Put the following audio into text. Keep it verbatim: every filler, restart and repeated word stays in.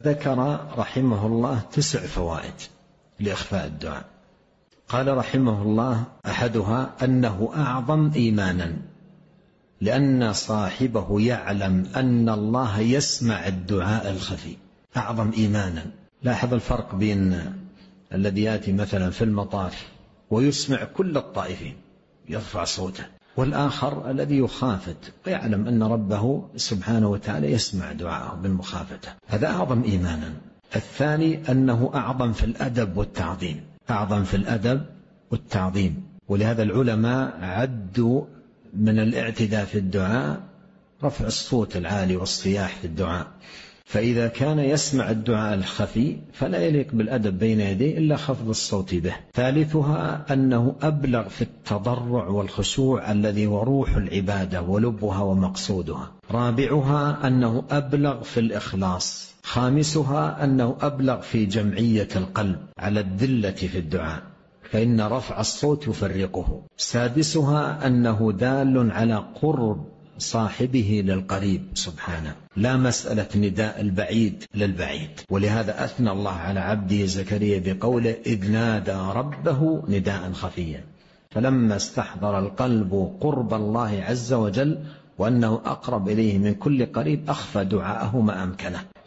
ذكر رحمه الله تسع فوائد لإخفاء الدعاء. قال رحمه الله: أحدها أنه أعظم إيمانا، لأن صاحبه يعلم أن الله يسمع الدعاء الخفي. أعظم إيمانا. لاحظ الفرق بين الذي يأتي مثلا في المطاف ويسمع كل الطائفين يرفع صوته، والآخر الذي يخافت ويعلم أن ربه سبحانه وتعالى يسمع دعاءه بالمخافته. هذا أعظم إيمانا. الثاني أنه أعظم في الأدب والتعظيم. أعظم في الأدب والتعظيم. ولهذا العلماء عدوا من الاعتداء في الدعاء رفع الصوت العالي والصياح في الدعاء، فإذا كان يسمع الدعاء الخفي فلا يليق بالأدب بين يديه إلا خفض الصوت به. ثالثها أنه أبلغ في التضرع والخشوع الذي هو روح العبادة ولبها ومقصودها. رابعها أنه أبلغ في الإخلاص. خامسها أنه أبلغ في جمعية القلب على الذلة في الدعاء، فإن رفع الصوت يفرقه. سادسها أنه دال على قرب صاحبه للقريب سبحانه، لا مسألة نداء البعيد للبعيد. ولهذا أثنى الله على عبده زكريا بقوله: إذ نادى ربه نداء خفيا، فلما استحضر القلب قرب الله عز وجل وأنه أقرب إليه من كل قريب أخفى دعاءه ما أمكنه.